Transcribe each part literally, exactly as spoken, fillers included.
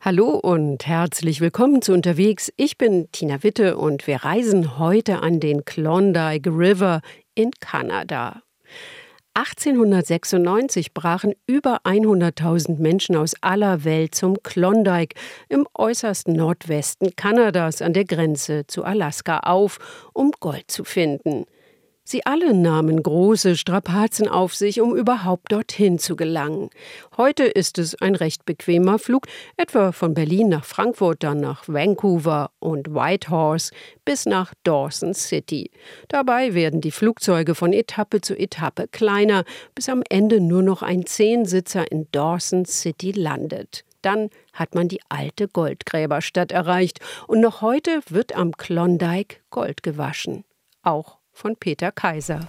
Hallo und herzlich willkommen zu Unterwegs. Ich bin Tina Witte und wir reisen heute an den Klondike River in Kanada. achtzehnhundertsechsundneunzig brachen über hunderttausend Menschen aus aller Welt zum Klondike im äußersten Nordwesten Kanadas an der Grenze zu Alaska auf, um Gold zu finden. Sie alle nahmen große Strapazen auf sich, um überhaupt dorthin zu gelangen. Heute ist es ein recht bequemer Flug, etwa von Berlin nach Frankfurt, dann nach Vancouver und Whitehorse bis nach Dawson City. Dabei werden die Flugzeuge von Etappe zu Etappe kleiner, bis am Ende nur noch ein Zehnsitzer in Dawson City landet. Dann hat man die alte Goldgräberstadt erreicht und noch heute wird am Klondike Gold gewaschen. Auch von Peter Kaiser.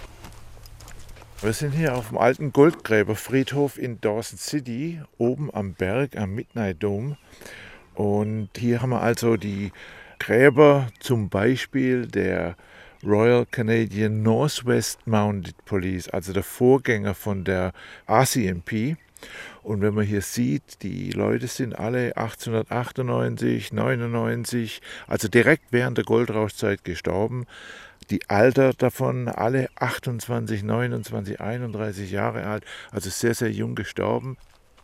Wir sind hier auf dem alten Goldgräberfriedhof in Dawson City, oben am Berg am Midnight Dome. Und hier haben wir also die Gräber zum Beispiel der Royal Canadian Northwest Mounted Police, also der Vorgänger von der R C M P. Und wenn man hier sieht, die Leute sind alle achtzehnhundertachtundneunzig, neunundneunzig, also direkt während der Goldrauschzeit gestorben. Die Alter davon alle achtundzwanzig, neunundzwanzig, einunddreißig Jahre alt, also sehr, sehr jung gestorben.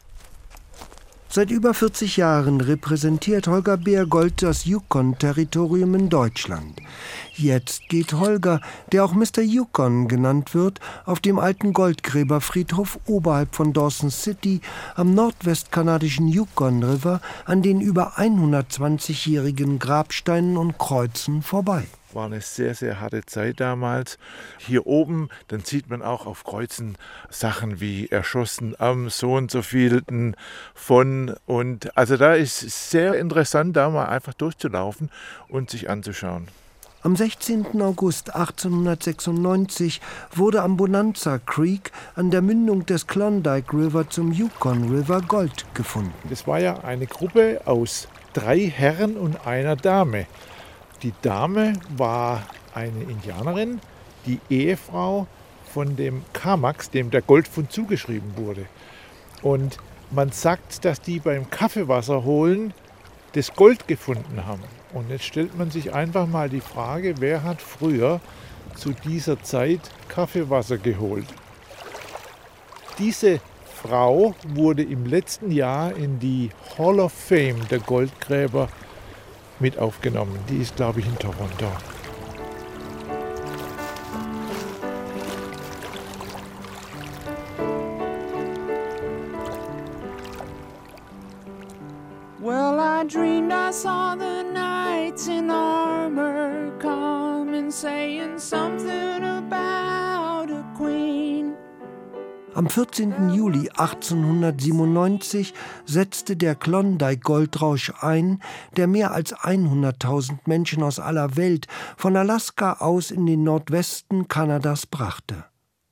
Seit über vierzig Jahren repräsentiert Holger Beergold das Yukon-Territorium in Deutschland. Jetzt geht Holger, der auch Mister Yukon genannt wird, auf dem alten Goldgräberfriedhof oberhalb von Dawson City am nordwestkanadischen Yukon River an den über hundertzwanzigjährigen Grabsteinen und Kreuzen vorbei. War eine sehr, sehr harte Zeit damals. Hier oben, dann sieht man auch auf Kreuzen Sachen wie erschossen am so und so vielten von. Und also da ist es sehr interessant, da mal einfach durchzulaufen und sich anzuschauen. Am sechzehnten August achtzehnhundertsechsundneunzig wurde am Bonanza Creek an der Mündung des Klondike River zum Yukon River Gold gefunden. Das war ja eine Gruppe aus drei Herren und einer Dame. Die Dame war eine Indianerin, die Ehefrau von dem Kamax, dem der Goldfund zugeschrieben wurde. Und man sagt, dass die beim Kaffeewasser holen das Gold gefunden haben. Und jetzt stellt man sich einfach mal die Frage, wer hat früher zu dieser Zeit Kaffeewasser geholt? Diese Frau wurde im letzten Jahr in die Hall of Fame der Goldgräber mit aufgenommen. Die ist, glaube ich, in Toronto. Well, I dreamed I saw the knights in armor coming, saying something about a queen. Am vierzehnten Juli achtzehnhundertsiebenundneunzig setzte der Klondike-Goldrausch ein, der mehr als hunderttausend Menschen aus aller Welt von Alaska aus in den Nordwesten Kanadas brachte.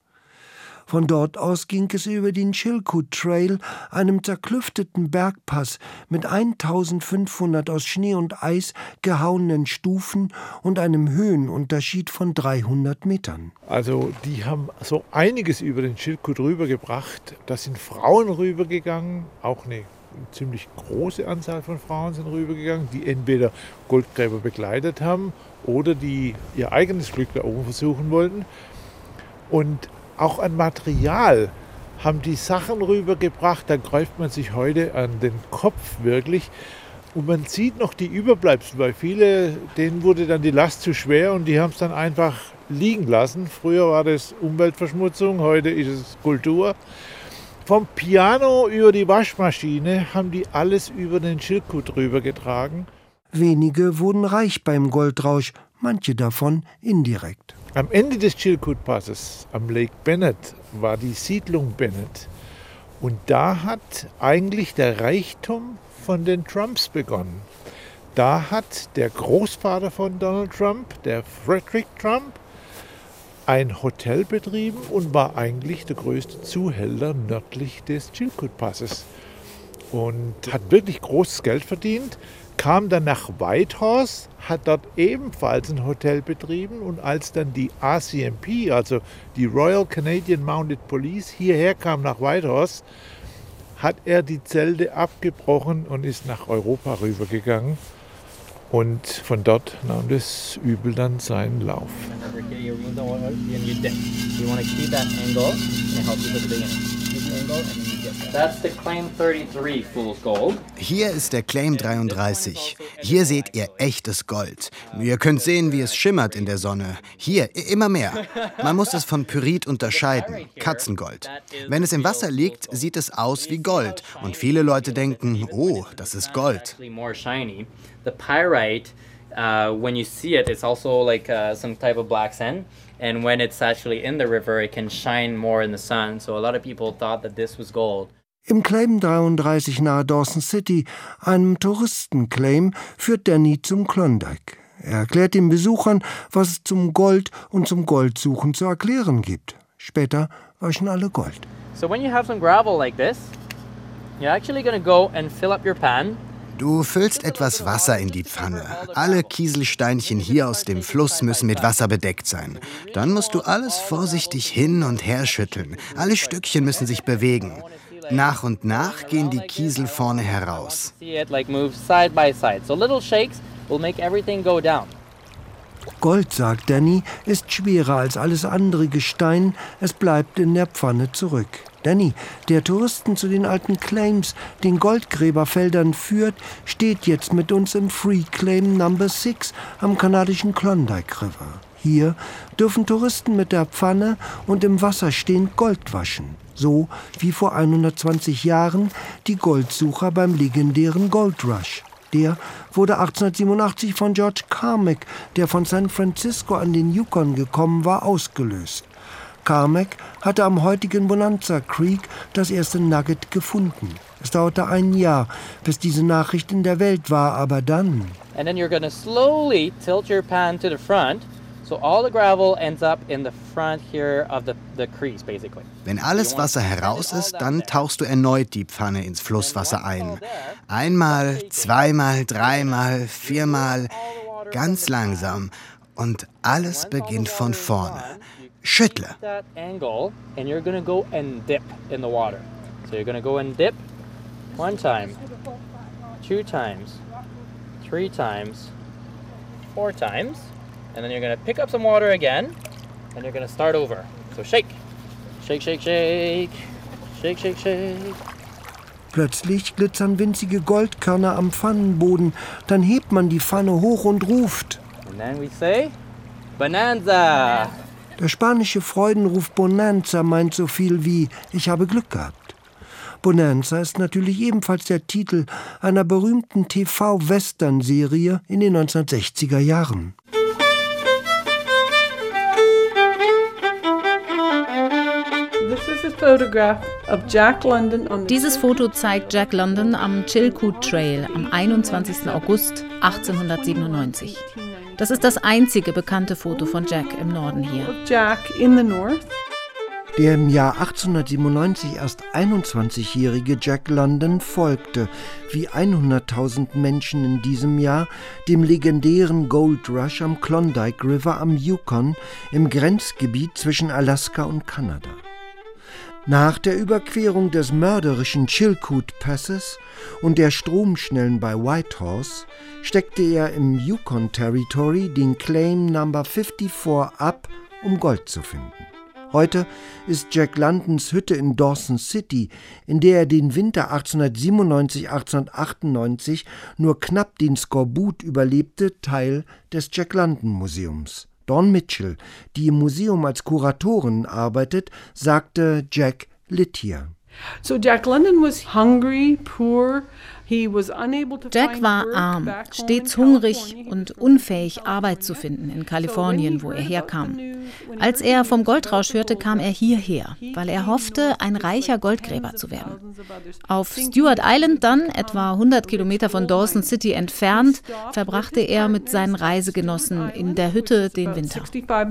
Von dort aus ging es über den Chilkoot Trail, einem zerklüfteten Bergpass mit eintausendfünfhundert aus Schnee und Eis gehauenen Stufen und einem Höhenunterschied von dreihundert Metern. Also die haben so einiges über den Chilkoot rübergebracht. Da sind Frauen rübergegangen, auch eine ziemlich große Anzahl von Frauen sind rübergegangen, die entweder Goldgräber begleitet haben oder die ihr eigenes Glück da oben versuchen wollten. Und auch an Material haben die Sachen rübergebracht, da greift man sich heute an den Kopf wirklich. Und man sieht noch die Überbleibsel, weil viele, denen wurde dann die Last zu schwer und die haben es dann einfach liegen lassen. Früher war das Umweltverschmutzung, heute ist es Kultur. Vom Piano über die Waschmaschine haben die alles über den Chilkoot rübergetragen. Wenige wurden reich beim Goldrausch, manche davon indirekt. Am Ende des Chilkoot-Passes, am Lake Bennett, war die Siedlung Bennett. Und da hat eigentlich der Reichtum von den Trumps begonnen. Da hat der Großvater von Donald Trump, der Frederick Trump, ein Hotel betrieben und war eigentlich der größte Zuhälter nördlich des Chilkoot-Passes. Und hat wirklich großes Geld verdient. Kam dann nach Whitehorse, hat dort ebenfalls ein Hotel betrieben und als dann die R C M P, also die Royal Canadian Mounted Police, hierher kam nach Whitehorse, hat er die Zelte abgebrochen und ist nach Europa rübergegangen. Und von dort nahm das Übel dann seinen Lauf. Hier ist der Claim dreiunddreißig. Hier seht ihr echtes Gold. Ihr könnt sehen, wie es schimmert in der Sonne. Hier, immer mehr. Man muss es von Pyrit unterscheiden, Katzengold. Wenn es im Wasser liegt, sieht es aus wie Gold. Und viele Leute denken, oh, das ist Gold. The pyrite, uh, when you see it, it's also like uh, some type of black sand. And when it's actually in the river, it can shine more in the sun. So a lot of people thought that this was gold. Im Claim dreiunddreißig nahe Dawson City, einem Touristenclaim, führt Danny zum Klondike. Er erklärt den Besuchern, was es zum Gold und zum Goldsuchen zu erklären gibt. Später waschen alle Gold. So when you have some gravel like this, you're actually going to go and fill up your pan. Du füllst etwas Wasser in die Pfanne. Alle Kieselsteinchen hier aus dem Fluss müssen mit Wasser bedeckt sein. Dann musst du alles vorsichtig hin und her schütteln. Alle Stückchen müssen sich bewegen. Nach und nach gehen die Kiesel vorne heraus. Gold, sagt Danny, ist schwerer als alles andere Gestein. Es bleibt in der Pfanne zurück. Danny, der Touristen zu den alten Claims, den Goldgräberfeldern führt, steht jetzt mit uns im Free Claim Number six am kanadischen Klondike River. Hier dürfen Touristen mit der Pfanne und im Wasser stehend Gold waschen. So wie vor hundertzwanzig Jahren die Goldsucher beim legendären Gold Rush. Der wurde achtzehnhundertsiebenundachtzig von George Carmack, der von San Francisco an den Yukon gekommen war, ausgelöst. Carmack hatte am heutigen Bonanza Creek das erste Nugget gefunden. Es dauerte ein Jahr, bis diese Nachricht in der Welt war, aber dann... And then you're going to slowly tilt your pan to the front, so all the gravel ends up in the front here of the, the crease, basically. Wenn alles Wasser heraus ist, dann tauchst du erneut die Pfanne ins Flusswasser ein. Einmal, zweimal, dreimal, viermal, ganz langsam. Und alles beginnt von vorne. Schüttle. Angle, and you're going to go and dip in the water. So you're going to go and dip one time, two times, three times, four times, and then you're going to pick up some water again, and you're going to start over. So shake, shake, shake, shake, shake, shake, shake. Plötzlich glitzern winzige Goldkörner am Pfannenboden. Dann hebt man die Pfanne hoch und ruft. And then we say, Bonanza! Der spanische Freudenruf Bonanza meint so viel wie »Ich habe Glück gehabt«. Bonanza ist natürlich ebenfalls der Titel einer berühmten T V-Western-Serie in den neunzehnhundertsechziger Jahren. Dieses Foto zeigt Jack London am Chilkoot Trail am einundzwanzigsten August achtzehnhundertsiebenundneunzig. Das ist das einzige bekannte Foto von Jack im Norden hier. Der im Jahr achtzehnhundertsiebenundneunzig erst einundzwanzigjährige Jack London folgte, wie hunderttausend Menschen in diesem Jahr, dem legendären Gold Rush am Klondike River am Yukon im Grenzgebiet zwischen Alaska und Kanada. Nach der Überquerung des mörderischen Chilkoot Passes und der Stromschnellen bei Whitehorse steckte er im Yukon Territory den Claim Number vierundfünfzig ab, um Gold zu finden. Heute ist Jack Londons Hütte in Dawson City, in der er den Winter achtzehnhundertsiebenundneunzig achtzehnhundertachtundneunzig nur knapp den Skorbut überlebte, Teil des Jack London Museums. Dawn Mitchell, die im Museum als Kuratorin arbeitet, sagte, Jack litt hier. So Jack London was hungry, poor. Jack war arm, stets hungrig und unfähig, Arbeit zu finden in Kalifornien, wo er herkam. Als er vom Goldrausch hörte, kam er hierher, weil er hoffte, ein reicher Goldgräber zu werden. Auf Stewart Island dann, etwa hundert Kilometer von Dawson City entfernt, verbrachte er mit seinen Reisegenossen in der Hütte den Winter.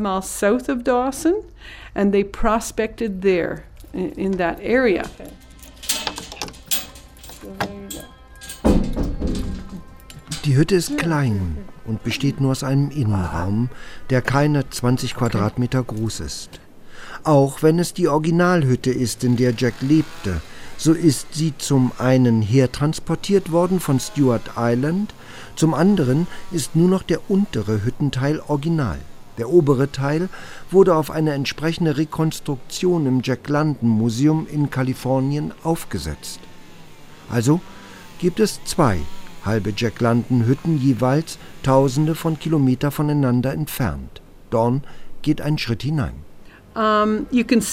Die Hütte ist klein und besteht nur aus einem Innenraum, der keine zwanzig Quadratmeter groß ist. Auch wenn es die Originalhütte ist, in der Jack lebte. So ist sie zum einen hertransportiert worden von Stewart Island, zum anderen ist nur noch der untere Hüttenteil original. Der obere Teil wurde auf eine entsprechende Rekonstruktion im Jack London Museum in Kalifornien aufgesetzt. Also gibt es zwei halbe Jack London Hütten, jeweils tausende von Kilometern voneinander entfernt. Dawn geht einen Schritt hinein. Man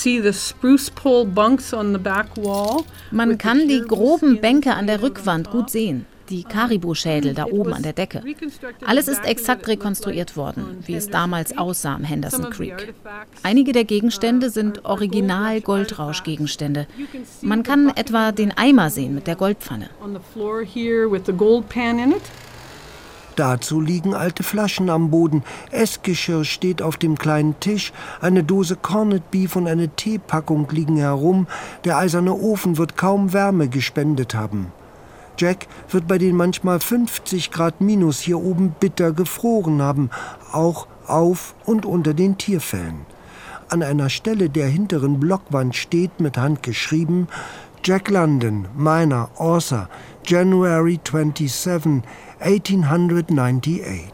kann die groben Bänke an der Rückwand gut sehen, die Karibu-Schädel da oben an der Decke. Alles ist exakt rekonstruiert worden, wie es damals aussah am Henderson Creek. Einige der Gegenstände sind Original-Goldrausch-Gegenstände. Man kann etwa den Eimer sehen mit der Goldpfanne. Dazu liegen alte Flaschen am Boden, Essgeschirr steht auf dem kleinen Tisch, eine Dose Corned Beef und eine Teepackung liegen herum, der eiserne Ofen wird kaum Wärme gespendet haben. Jack wird bei den manchmal fünfzig Grad minus hier oben bitter gefroren haben, auch auf und unter den Tierfellen. An einer Stelle der hinteren Blockwand steht mit Hand geschrieben: Jack London, Miner, Author, January twenty-seventh, eighteen ninety-eight.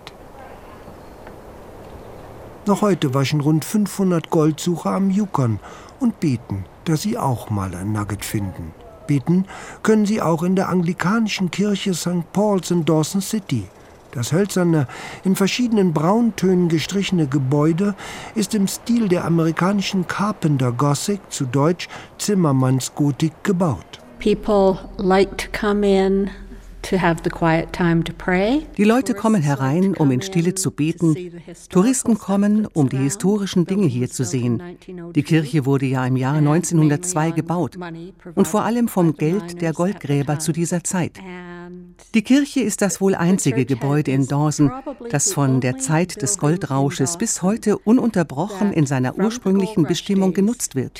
Noch heute waschen rund fünfhundert Goldsucher am Yukon und beten, dass sie auch mal ein Nugget finden. Beten können sie auch in der anglikanischen Kirche Sankt Paul's in Dawson City. Das hölzerne, in verschiedenen Brauntönen gestrichene Gebäude ist im Stil der amerikanischen Carpenter Gothic, zu Deutsch Zimmermannsgotik, gebaut. People like to come in to have the quiet time to pray. Die Leute kommen herein, um in Stille zu beten. Touristen kommen, um die historischen Dinge hier zu sehen. Die Kirche wurde ja im Jahr neunzehnhundertzwei gebaut und vor allem vom Geld der Goldgräber zu dieser Zeit. Die Kirche ist das wohl einzige Gebäude in Dawson, das von der Zeit des Goldrausches bis heute ununterbrochen in seiner ursprünglichen Bestimmung genutzt wird.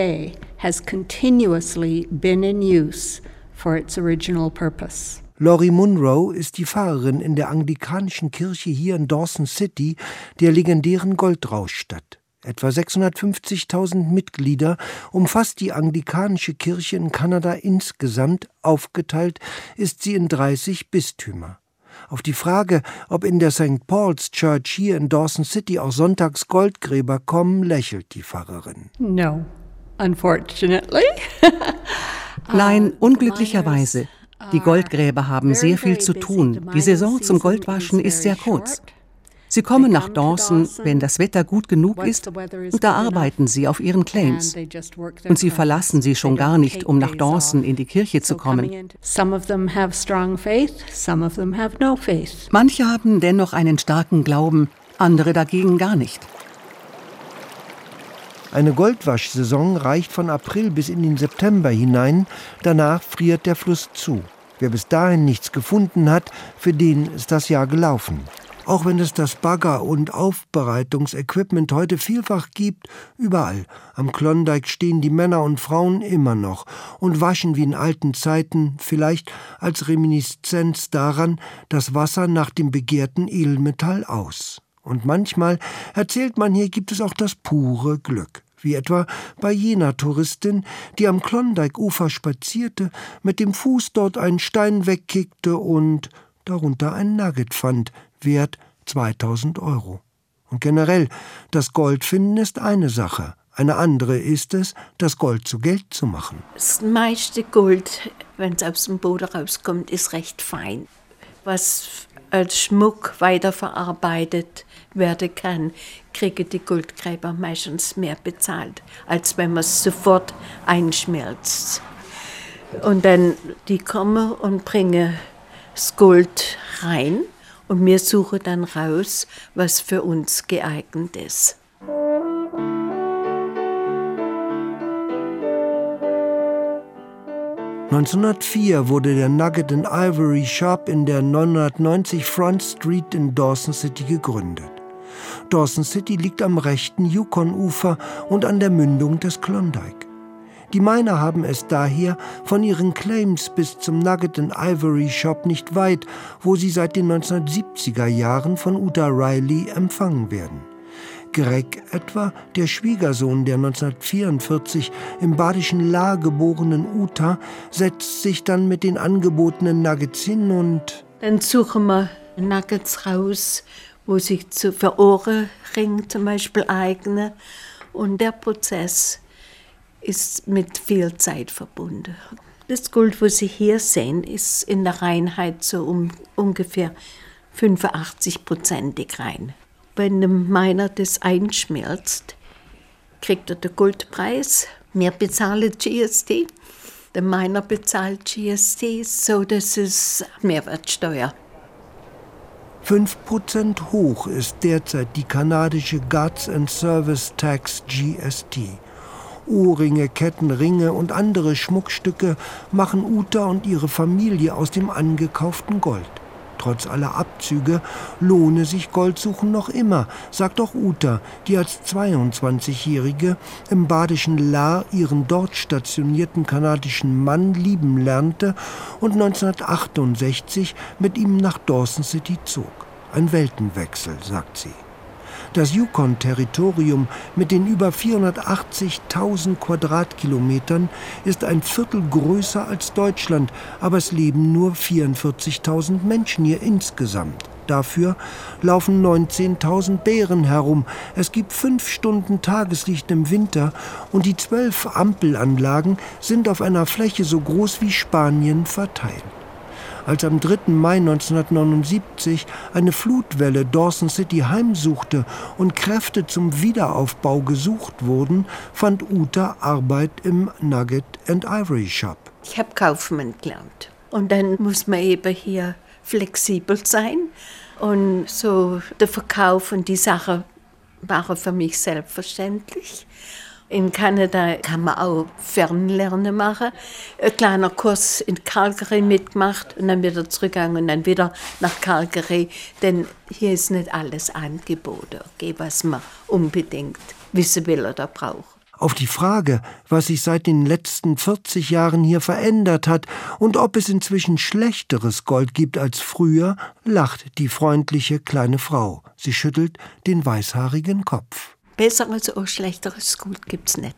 Lori Munro ist die Pfarrerin in der anglikanischen Kirche hier in Dawson City, der legendären Goldrauschstadt. Etwa sechshundertfünfzigtausend Mitglieder umfasst die anglikanische Kirche in Kanada insgesamt, aufgeteilt ist sie in dreißig Bistümer. Auf die Frage, ob in der Sankt Paul's Church hier in Dawson City auch sonntags Goldgräber kommen, lächelt die Pfarrerin. No, unfortunately. Nein, unglücklicherweise. Die Goldgräber haben sehr viel zu tun. Die Saison zum Goldwaschen ist sehr kurz. Sie kommen nach Dawson, wenn das Wetter gut genug ist, und da arbeiten sie auf ihren Claims. Und sie verlassen sie schon gar nicht, um nach Dawson in die Kirche zu kommen. Manche haben dennoch einen starken Glauben, andere dagegen gar nicht. Eine Goldwaschsaison reicht von April bis in den September hinein, danach friert der Fluss zu. Wer bis dahin nichts gefunden hat, für den ist das Jahr gelaufen. Auch wenn es das Bagger- und Aufbereitungsequipment heute vielfach gibt, überall am Klondike stehen die Männer und Frauen immer noch und waschen wie in alten Zeiten, vielleicht als Reminiszenz daran, das Wasser nach dem begehrten Edelmetall aus. Und manchmal, erzählt man hier, gibt es auch das pure Glück. Wie etwa bei jener Touristin, die am Klondike-Ufer spazierte, mit dem Fuß dort einen Stein wegkickte und darunter ein Nugget fand, wert zweitausend Euro. Und generell, das Goldfinden ist eine Sache. Eine andere ist es, das Gold zu Geld zu machen. Das meiste Gold, wenn es aus dem Boden rauskommt, ist recht fein. Was als Schmuck weiterverarbeitet werden kann, kriegen die Goldgräber meistens mehr bezahlt, als wenn man es sofort einschmelzt. Und dann, die kommen und bringen das Gold rein und wir suchen dann raus, was für uns geeignet ist. neunzehnhundertvier wurde der Nugget and Ivory Shop in der neunhundertneunzig Front Street in Dawson City gegründet. Dawson City liegt am rechten Yukon-Ufer und an der Mündung des Klondike. Die Miner haben es daher von ihren Claims bis zum Nugget and Ivory Shop nicht weit, wo sie seit den neunzehnhundertsiebziger Jahren von Uta Riley empfangen werden. Greg etwa, der Schwiegersohn der neunzehnhundertvierundvierzig im badischen La geborenen Uta, setzt sich dann mit den angebotenen Nuggets hin und... Dann suchen wir Nuggets raus, wo sich zu für Ohrenringe zum Beispiel eignen. Und der Prozess ist mit viel Zeit verbunden. Das Gold, was Sie hier sehen, ist in der Reinheit so um ungefähr fünfundachtzig-prozentig rein. Wenn der Miner das einschmelzt, kriegt er den Goldpreis. Wir bezahlen G S T. Der Miner bezahlt G S T, so das ist Mehrwertsteuer. Fünf Prozent hoch ist derzeit die kanadische Goods and Service Tax G S T. Ohrringe, Ketten, Ringe und andere Schmuckstücke machen Uta und ihre Familie aus dem angekauften Gold. Trotz aller Abzüge lohne sich Goldsuchen noch immer, sagt auch Uta, die als zweiundzwanzigjährige im badischen La ihren dort stationierten kanadischen Mann lieben lernte und neunzehnhundertachtundsechzig mit ihm nach Dawson City zog. Ein Weltenwechsel, sagt sie. Das Yukon-Territorium mit den über vierhundertachtzigtausend Quadratkilometern ist ein Viertel größer als Deutschland, aber es leben nur vierundvierzigtausend Menschen hier insgesamt. Dafür laufen neunzehntausend Bären herum. Es gibt fünf Stunden Tageslicht im Winter und die zwölf Ampelanlagen sind auf einer Fläche so groß wie Spanien verteilt. Als am dritten Mai neunzehnhundertneunundsiebzig eine Flutwelle Dawson City heimsuchte und Kräfte zum Wiederaufbau gesucht wurden, fand Uta Arbeit im Nugget and Ivory Shop. Ich habe Kaufmann gelernt. Und dann muss man eben hier flexibel sein. Und so der Verkauf und die Sache waren für mich selbstverständlich. In Kanada kann man auch Fernlernen machen. Ein kleiner Kurs in Calgary mitgemacht und dann wieder zurückgegangen und dann wieder nach Calgary. Denn hier ist nicht alles angeboten, okay, was man unbedingt wissen will oder braucht. Auf die Frage, was sich seit den letzten vierzig Jahren hier verändert hat und ob es inzwischen schlechteres Gold gibt als früher, lacht die freundliche kleine Frau. Sie schüttelt den weißhaarigen Kopf. Besseres oder schlechteres Gold gibt's nicht.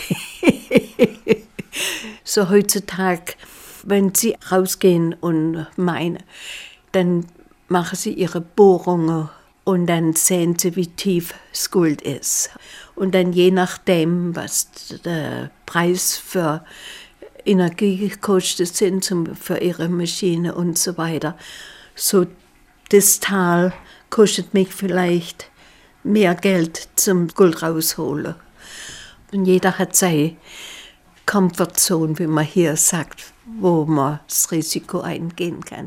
Okay. So heutzutage, wenn Sie rausgehen und meinen, dann machen Sie Ihre Bohrungen und dann sehen Sie, wie tief das Gold ist. Und dann je nachdem, was der Preis für Energiekosten sind, für Ihre Maschine und so weiter. So das Tal kostet mich vielleicht mehr Geld zum Gold rausholen. Und jeder hat seine Comfortzone, wie man hier sagt, wo man das Risiko eingehen kann.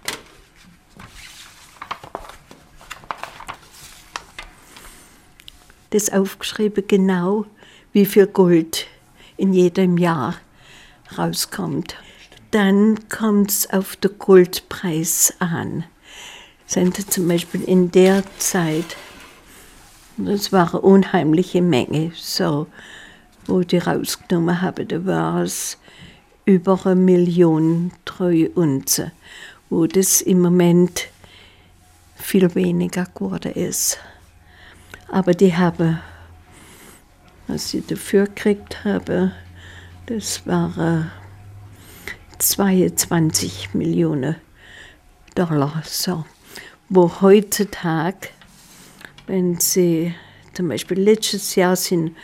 Das aufgeschrieben genau, wie viel Gold in jedem Jahr rauskommt. Dann kommt es auf den Goldpreis an. Sind zum Beispiel in der Zeit, das war eine unheimliche Menge, so, wo die rausgenommen haben, da war es über eine Million treue Unze, wo das im Moment viel weniger geworden ist. Aber die haben, was sie dafür gekriegt haben, das waren zweiundzwanzig Millionen Dollar, so, wo heutzutage, wenn Sie zum Beispiel letztes Jahr sind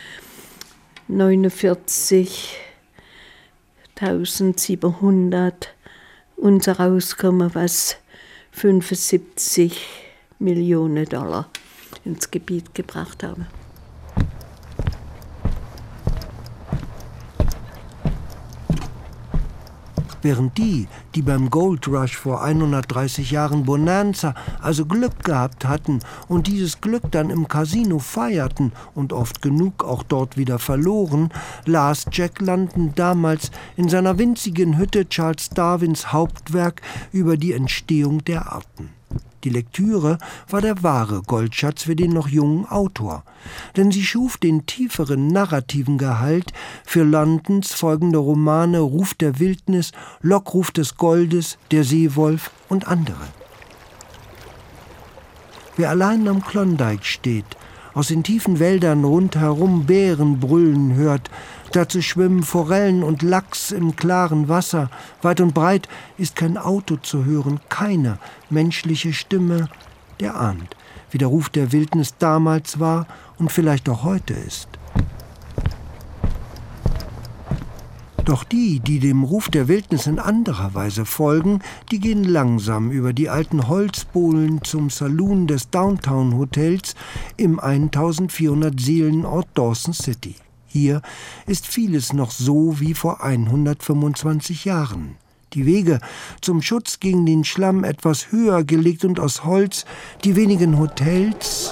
neunundvierzigtausendsiebenhundert uns rauskommen, was fünfundsiebzig Millionen Dollar ins Gebiet gebracht haben. Während die, die beim Gold Rush vor hundertdreißig Jahren Bonanza, also Glück gehabt hatten und dieses Glück dann im Casino feierten und oft genug auch dort wieder verloren, las Jack London damals in seiner winzigen Hütte Charles Darwins Hauptwerk über die Entstehung der Arten. Die Lektüre war der wahre Goldschatz für den noch jungen Autor, denn sie schuf den tieferen narrativen Gehalt für Londons folgende Romane Ruf der Wildnis, Lockruf des Goldes, Der Seewolf und andere. Wer allein am Klondike steht, aus den tiefen Wäldern rundherum Bären brüllen hört. Dazu schwimmen Forellen und Lachs im klaren Wasser. Weit und breit ist kein Auto zu hören, keine menschliche Stimme. Der ahnt, wie der Ruf der Wildnis damals war und vielleicht auch heute ist. Doch die, die dem Ruf der Wildnis in anderer Weise folgen, die gehen langsam über die alten Holzbohlen zum Saloon des Downtown Hotels im eintausendvierhundert Seelenort Dawson City. Hier ist vieles noch so wie vor hundertfünfundzwanzig Jahren. Die Wege zum Schutz gegen den Schlamm etwas höher gelegt und aus Holz, die wenigen Hotels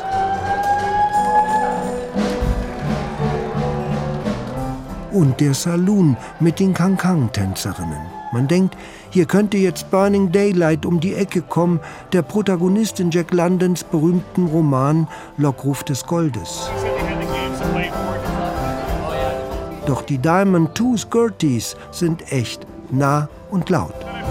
und der Saloon mit den Cancang-Tänzerinnen. Man denkt, hier könnte jetzt Burning Daylight um die Ecke kommen, der Protagonist in Jack Londons berühmten Roman Lockruf des Goldes. Doch die Diamond Two Skirties sind echt nah und laut.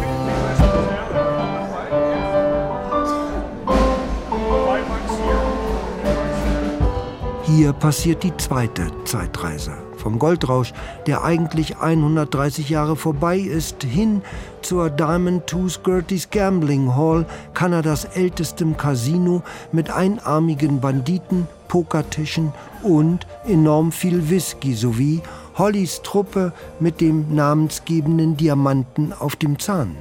Hier passiert die zweite Zeitreise. Vom Goldrausch, der eigentlich hundertdreißig Jahre vorbei ist, hin zur Diamond Two Skirties Gambling Hall, Kanadas ältestem Casino mit einarmigen Banditen, Pokertischen und enorm viel Whisky sowie Hollys Truppe mit dem namensgebenden Diamanten auf dem Zahn.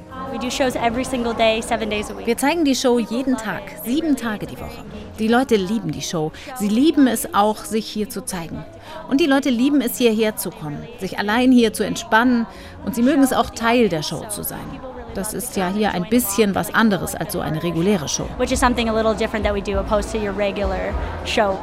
Wir zeigen die Show jeden Tag, sieben Tage die Woche. Die Leute lieben die Show. Sie lieben es auch, sich hier zu zeigen. Und die Leute lieben es, hierher zu kommen, sich allein hier zu entspannen. Und sie mögen es auch, Teil der Show zu sein. Das ist ja hier ein bisschen was anderes als so eine reguläre Show. Which is something a little different that we do opposed to your regular show.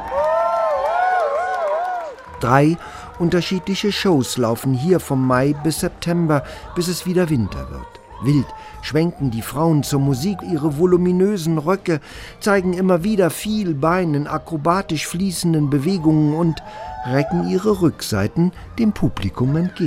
Drei unterschiedliche Shows laufen hier vom Mai bis September, bis es wieder Winter wird. Wild schwenken die Frauen zur Musik ihre voluminösen Röcke, zeigen immer wieder viel Bein in akrobatisch fließenden Bewegungen und recken ihre Rückseiten dem Publikum entgegen.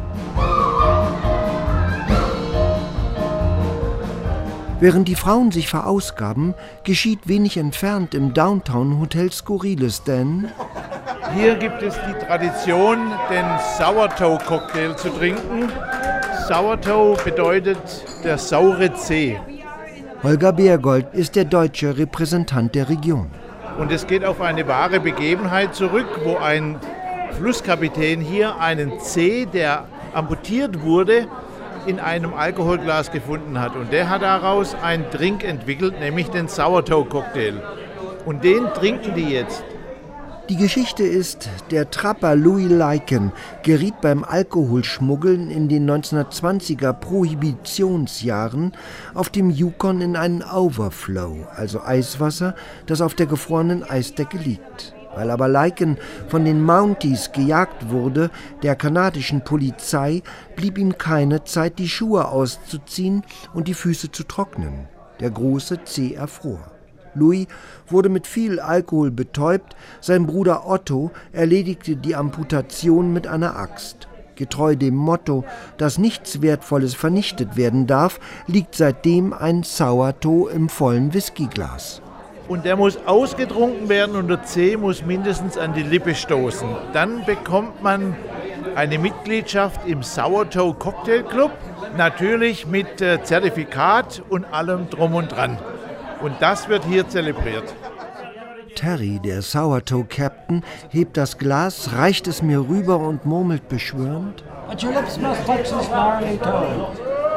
Während die Frauen sich verausgaben, geschieht wenig entfernt im Downtown Hotel Skurriles, denn hier gibt es die Tradition, den Sourdough-Cocktail zu trinken. Sourdough bedeutet der saure Zeh. Holger Beergold ist der deutsche Repräsentant der Region. Und es geht auf eine wahre Begebenheit zurück, wo ein Flusskapitän hier einen Zeh, der amputiert wurde, in einem Alkoholglas gefunden hat. Und der hat daraus einen Drink entwickelt, nämlich den Sourdough-Cocktail. Und den trinken die jetzt. Die Geschichte ist, der Trapper Louis Lycan geriet beim Alkoholschmuggeln in den neunzehnhundertzwanziger Prohibitionsjahren auf dem Yukon in einen Overflow, also Eiswasser, das auf der gefrorenen Eisdecke liegt. Weil aber Lycan von den Mounties gejagt wurde, der kanadischen Polizei, blieb ihm keine Zeit, die Schuhe auszuziehen und die Füße zu trocknen. Der große Zeh erfror. Louis wurde mit viel Alkohol betäubt, sein Bruder Otto erledigte die Amputation mit einer Axt. Getreu dem Motto, dass nichts Wertvolles vernichtet werden darf, liegt seitdem ein Sourdough im vollen Whiskyglas. Und der muss ausgetrunken werden und der Zeh muss mindestens an die Lippe stoßen. Dann bekommt man eine Mitgliedschaft im Sourdough Cocktail Club, natürlich mit äh, Zertifikat und allem drum und dran. Und das wird hier zelebriert. Terry, der Sourdough-Captain, hebt das Glas, reicht es mir rüber und murmelt beschwörend: But your lips must touch this barley toe.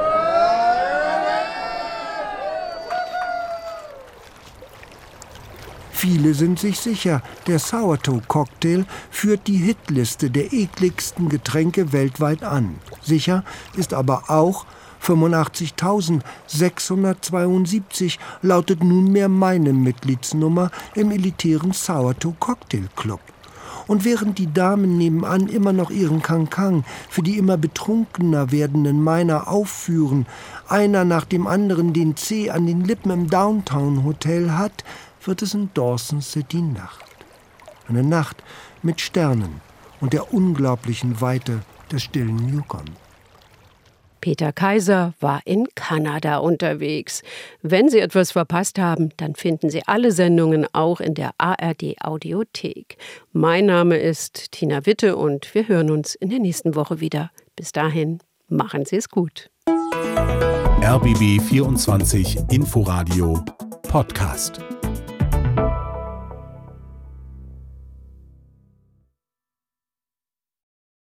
Viele sind sich sicher, der Sourdough-Cocktail führt die Hitliste der ekligsten Getränke weltweit an. Sicher ist aber auch, fünfundachtzigtausendsechshundertzweiundsiebzig lautet nunmehr meine Mitgliedsnummer im elitären Sourdough Cocktail Club. Und während die Damen nebenan immer noch ihren Cancang für die immer betrunkener werdenden Miner aufführen, einer nach dem anderen den Zeh an den Lippen im Downtown Hotel hat, wird es in Dawson City Nacht. Eine Nacht mit Sternen und der unglaublichen Weite des stillen Yukon. Peter Kaiser war in Kanada unterwegs. Wenn Sie etwas verpasst haben, dann finden Sie alle Sendungen auch in der A R D-Audiothek. Mein Name ist Tina Witte und wir hören uns in der nächsten Woche wieder. Bis dahin, machen Sie es gut. R B B vierundzwanzig Inforadio Podcast.